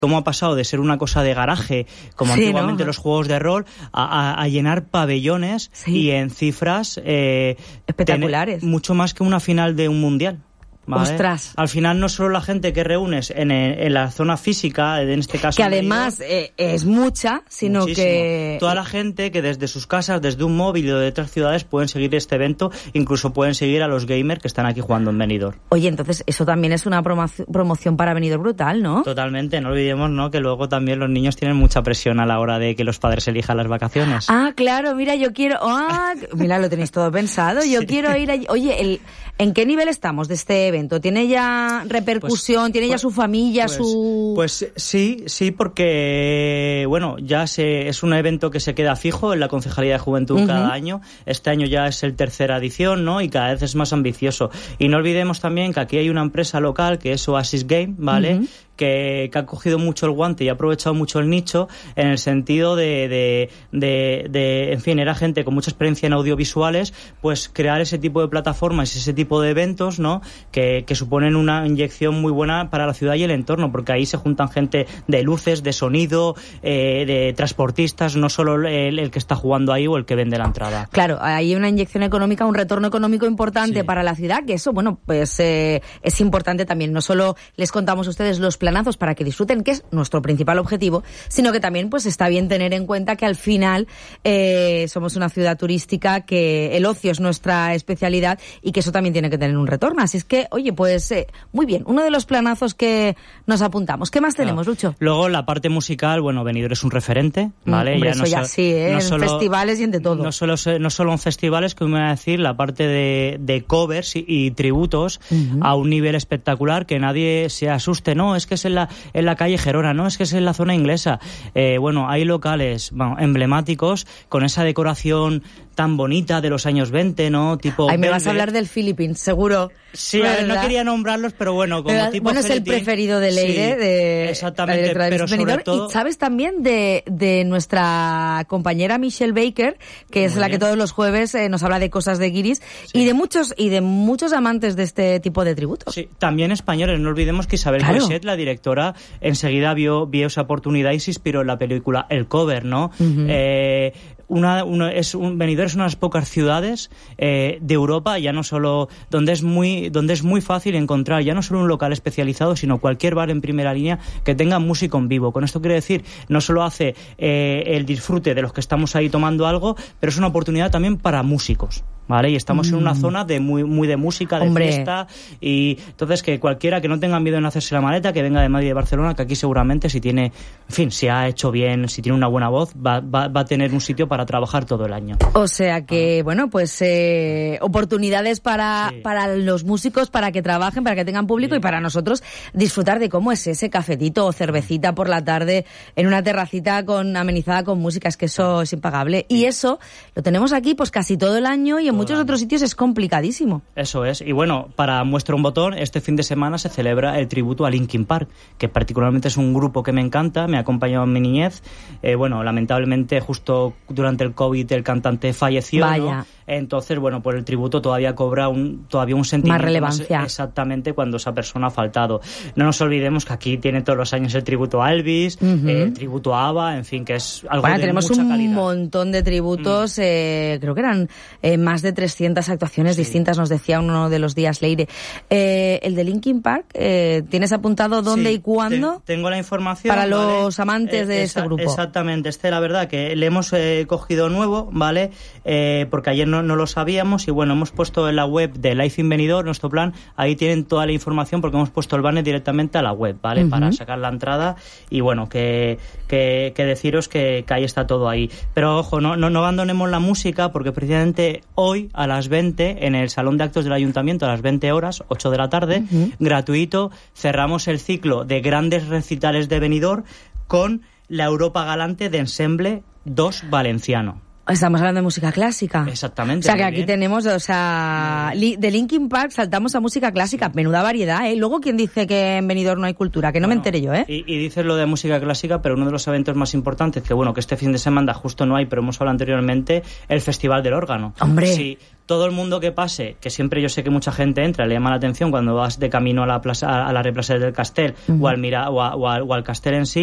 cómo ha pasado de ser una cosa de garaje, como antiguamente los juegos de rol, a llenar pabellones y en cifras espectaculares. Mucho más que una final de un mundial. ¿Vale? ¡Ostras! Al final no solo la gente que reúnes en la zona física, en este caso... Que además es mucha, sino muchísimo. Que... Toda la gente que desde sus casas, desde un móvil o de otras ciudades pueden seguir este evento, incluso pueden seguir a los gamers que están aquí jugando en Benidorm. Oye, entonces eso también es una promoción para Benidorm brutal, ¿no? Totalmente, no olvidemos, ¿no?, que luego también los niños tienen mucha presión a la hora de que los padres elijan las vacaciones. Ah, claro, mira, yo quiero... mira, lo tenéis todo pensado, yo quiero ir allí. Oye, ¿en qué nivel estamos de este evento? ¿Tiene ya repercusión? ¿Tiene ya su familia? Pues sí, porque bueno, ya es un evento que se queda fijo en la Concejalía de Juventud cada año. Este año ya es el tercera edición, ¿no? Y cada vez es más ambicioso. Y no olvidemos también que aquí hay una empresa local que es Oasis Game, ¿vale? Que ha cogido mucho el guante y ha aprovechado mucho el nicho en el sentido de en fin, era gente con mucha experiencia en audiovisuales, pues crear ese tipo de plataformas y ese tipo de eventos, ¿no?, que suponen una inyección muy buena para la ciudad y el entorno, porque ahí se juntan gente de luces, de sonido, de transportistas, no solo el que está jugando ahí o el que vende la entrada. Claro, hay una inyección económica, un retorno económico importante para la ciudad, que eso, bueno, pues es importante también. No solo les contamos a ustedes los planazos para que disfruten, que es nuestro principal objetivo, sino que también pues está bien tener en cuenta que al final somos una ciudad turística, que el ocio es nuestra especialidad y que eso también tiene que tener un retorno. Así es que, oye, pues muy bien, uno de los planazos que nos apuntamos. ¿Qué más tenemos, Lucho? Luego la parte musical, bueno, Benidorm es un referente, ¿vale? Hombre, eso ya sí, en festivales y en de todo. No solo en festivales, que me voy a decir, la parte de covers y tributos a un nivel espectacular, que nadie se asuste, no, es que es en la calle Gerona, no, es que es en la zona inglesa. Bueno, hay locales emblemáticos con esa decoración tan bonita de los años 20, ¿no? Tipo me vas a hablar del Philippines, seguro. Sí, a ver, no quería nombrarlos, pero bueno, como tipo bueno, es el preferido de Leire, de exactamente, pero sobre todo... Y sabes también de nuestra compañera Michelle Baker, que es la que todos los jueves nos habla de cosas de guiris, y de muchos amantes de este tipo de tributos. Sí, también españoles. No olvidemos que Isabel Coixet, la directora, enseguida vio esa oportunidad y se inspiró en la película El Cover, ¿no? Benidorm es una de las pocas ciudades de Europa, ya no solo donde es muy fácil encontrar ya no solo un local especializado, sino cualquier bar en primera línea que tenga música en vivo. Con esto quiero decir, no solo hace el disfrute de los que estamos ahí tomando algo, pero es una oportunidad también para músicos, ¿vale? Y estamos en una zona de muy de música, de fiesta, y entonces que cualquiera que no tenga miedo en hacerse la maleta, que venga de Madrid y de Barcelona, que aquí seguramente si ha hecho bien, si tiene una buena voz, va a tener un sitio para trabajar todo el año. O sea que, bueno, pues oportunidades para los músicos, para que trabajen, para que tengan público, y para nosotros disfrutar de cómo es ese cafetito o cervecita por la tarde en una terracita amenizada con música. Es que eso es impagable. Y eso lo tenemos aquí pues casi todo el año, y en muchos otros sitios es complicadísimo. Eso es. Y bueno, para muestra un botón, este fin de semana se celebra el tributo a Linkin Park, que particularmente es un grupo que me encanta, me ha acompañado en mi niñez. Bueno, lamentablemente justo durante el COVID el cantante falleció, ¿no? Entonces, bueno, pues el tributo todavía cobra un sentimiento más relevancia. Exactamente, cuando esa persona ha faltado. No nos olvidemos que aquí tiene todos los años el tributo a Elvis, el tributo a ABBA, en fin, que es algo de tenemos mucha calidad. Tenemos un montón de tributos, creo que eran más de 300 actuaciones distintas, nos decía uno de los días Leire. El de Linkin Park, ¿tienes apuntado dónde y cuándo? Tengo la información. Para los amantes de este grupo. Exactamente, la verdad que le hemos cogido nuevo, ¿vale? Porque ayer no lo sabíamos, y bueno, hemos puesto en la web de Life in Benidorm, nuestro plan, ahí tienen toda la información, porque hemos puesto el banner directamente a la web, ¿vale? Para sacar la entrada, y bueno, que deciros que ahí está todo ahí. Pero ojo, no abandonemos la música, porque precisamente hoy a las 20 en el Salón de Actos del Ayuntamiento, a las 20 horas, 8 de la tarde, gratuito, cerramos el ciclo de grandes recitales de Benidorm con la Europa Galante de Ensemble 2 Valenciano. Estamos hablando de música clásica. Exactamente. O sea, que aquí tenemos, de Linkin Park saltamos a música clásica. Menuda variedad, ¿eh? Luego, ¿quién dice que en Benidorm no hay cultura? Que no me enteré yo, ¿eh? Y dices lo de música clásica, pero uno de los eventos más importantes, que este fin de semana justo no hay, pero hemos hablado anteriormente, el Festival del Órgano. ¡Hombre! Sí, todo el mundo que pase, que siempre yo sé que mucha gente entra, le llama la atención cuando vas de camino a la plaza, a la Replaça del Castell, o al Castell en sí,